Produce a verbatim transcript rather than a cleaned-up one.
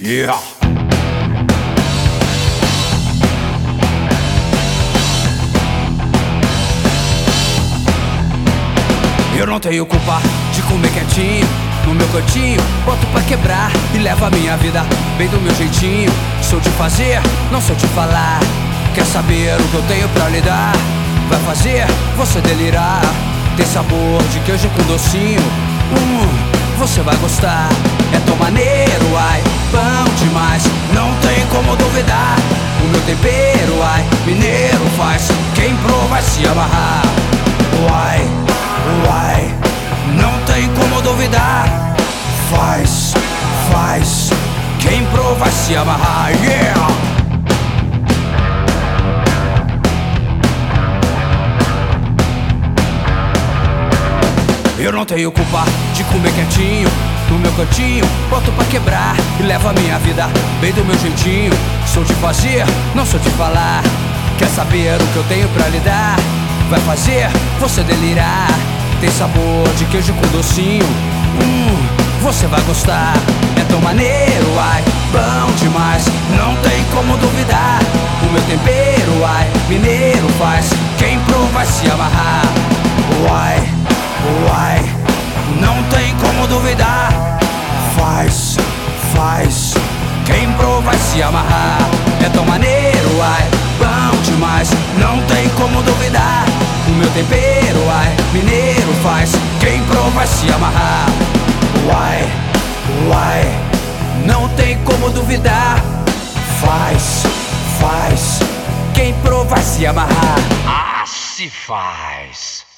Yeah. Eu não tenho culpa de comer quietinho no meu cantinho, boto pra quebrar e levo a minha vida bem do meu jeitinho. Sou de fazer, não sou de falar. Quer saber o que eu tenho pra lhe dar? Vai fazer você delirar. Tem sabor de queijo com docinho. Hum, você vai gostar. É tão maneiro, ai, bom demais. Não tem como duvidar. O meu tempero, ai, mineiro faz. Quem prova vai se amarrar. Uai, uai, não tem como duvidar. Faz, faz. Quem prova vai se amarrar. Yeah! Eu não tenho culpa de comer quietinho no meu cantinho, boto pra quebrar e levo a minha vida bem do meu jeitinho. Sou de fazer, não sou de falar. Quer saber o que eu tenho pra lhe dar? Vai fazer você delirar. Tem sabor de queijo com docinho. Hum, você vai gostar. É tão maneiro, ai, bom demais. Não tem como duvidar. O meu tempero, ai, mineiro faz. Quem prova vai se amarrar. Uai, uai, não tem como duvidar. Faz, faz. Quem prova vai se amarrar. É tão maneiro, ai, bom demais. Não tem como duvidar. O meu tempero, ai, mineiro faz. Quem prova vai se amarrar. Uai, uai, não tem como duvidar. Faz, faz. Quem prova vai se amarrar. Ah, se faz.